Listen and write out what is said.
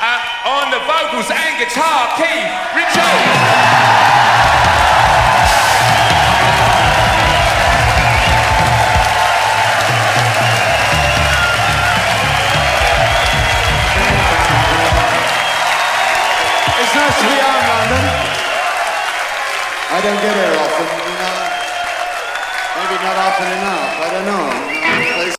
On the vocals and guitar, Keith Richards. It's nice to be home, London. I don't get here often, you know. Maybe not often enough, I don't know.